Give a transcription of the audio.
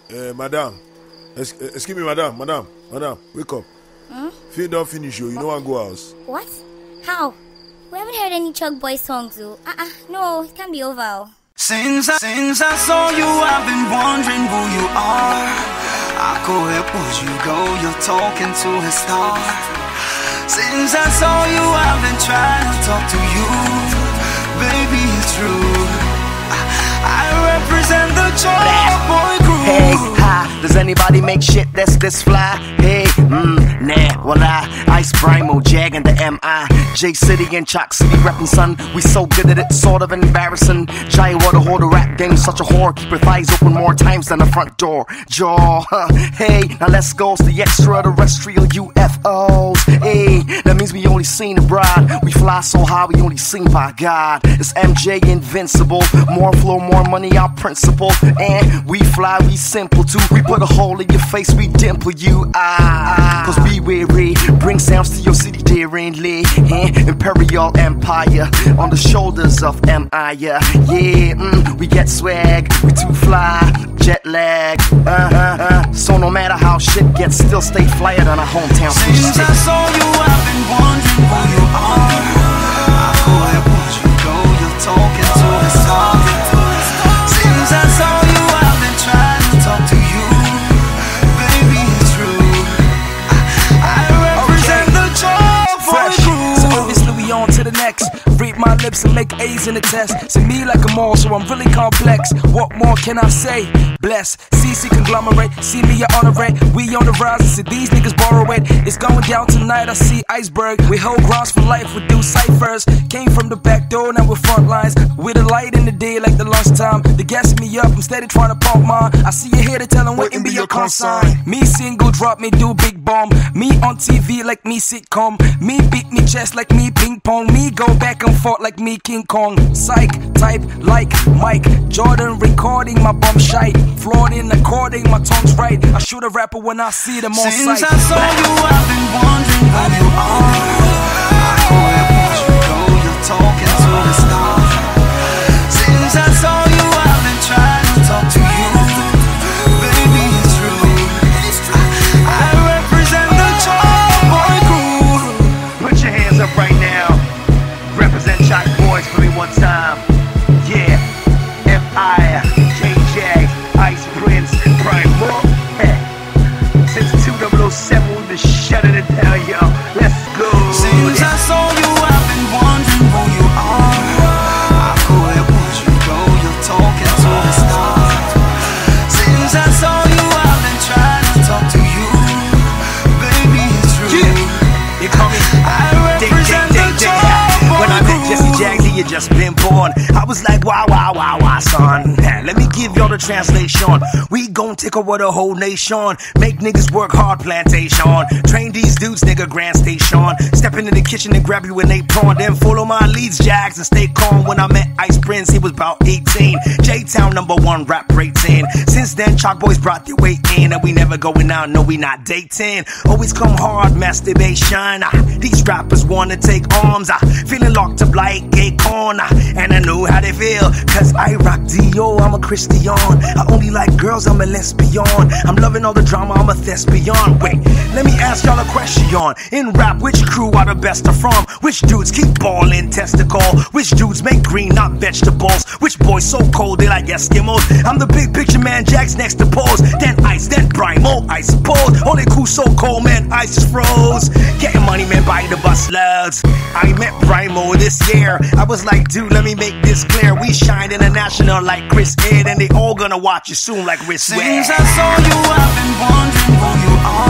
Madam. Excuse me, madam, wake up. Feed don't finish you know I go house. What? How? We haven't heard any Chug Boy songs, though. No, it can't be over. Since I saw you, I've been wondering who you are. I go where would you go? You're talking to a star. Since I saw you, I've been trying to talk to you. Baby, it's true. I represent the Chug Boy crew. Hey, hi, does anybody make shit that's this fly? Hey, nah, well Ice Primo, Jag and the M.I. J City and Chalk City reppin' son. We so good at it, sort of embarrassing. Giant water hold the rap game, such a whore. Keep her thighs open more times than the front door. Jaw, hey, now let's go. It's the extraterrestrial UFOs. Hey, that means we only seen the bride. We fly so high, we only seen by God. It's MJ invincible. More flow, more money, our principle. And we fly, we simple too. We put a hole in your face, we dimple you. Cause be weary, bring sounds to your city daringly. Imperial Empire on the shoulders of M.I. Yeah, we get swag, we too fly, jet lag. So no matter how shit gets, still stay flyer than our hometown. Since I saw you, I've been wondering who you are. Where would you go? You're talking to a star. Since I saw you, I've been trying to talk to you. Baby, it's true. I represent the Chug Boy crew. So obviously we on to the next. Read my lips and make A's in the test. See me like a mall, so I'm really complex. What more can I say? Bless, CC conglomerate. See me on the rate. We on the rise. See these niggas borrow it. It's going down tonight. I see iceberg. We hold grounds for life. We do ciphers. Came from the back door, now we're front lines. With a light in the day like the lunchtime. They gas me up. I'm steady trying to pump mine. I see you here to tell them what in be your consign. Me single drop, me do big bomb. Me on TV like me sitcom. Me beat me chest like me ping pong. Me go back and forth like me King Kong. Psych, type like Mike Jordan, recording my bum shite. Floored in according, my tongue's right. I shoot a rapper when I see them on sight. Since I saw you, I've been wondering who you are. Where would you go? You're talking to the star. Since I saw you, I've been trying to talk to you. Baby, it's true. I represent the Chug Boy crew. Put your hands up right now. Represent Chop Boys for me one time. Yeah, F.I. J. Ice Prince, Primo. Hey. Since 2007 we've been shutting it down, yo. Let's go. Since I saw you, I've been wondering who you are. Where would you go? You're talking to the stars. Since I saw you, I've been trying to talk to you. Baby, it's true. Yeah. You call me I represent the Chug Boy. When I met Jesse Jagsy, you just been born. I was like, wow, son. Let me give y'all the translation. We gon' take over the whole nation. Make niggas work hard, plantation. Train these dudes, nigga, Grand Station. Step into the kitchen and grab you an apron. Then follow my leads, Jags, and stay calm. When I met Ice Prince, he was about 18. J-Town #1 rap rating. Since then, Chalk Boys brought their weight in. And we never going out, no, we not dating. Always come hard, masturbation. These rappers wanna take arms. Feeling locked up like gay corner. And I know how they feel, cause I rock Dio, I'm a Christian. I only like girls, I'm a lesbian. I'm loving all the drama, I'm a thespian. Wait, let me ask y'all a question. In rap, which crew are the best are from? Which dudes keep ballin' testicle? Which dudes make green, not vegetables? Which boys so cold, they like Eskimos? I'm the big picture man, Jack's next to pose. Then Ice, then Primo, I suppose. Only cool so cold, man, Ice is froze. Getting money, man, by the bus loads. I met Primo this year. I was like, dude, let me make this clear. We shine international like Chris Ed, and they all gonna watch you soon like Riz Ware. Since I saw you, I've been wondering who you are.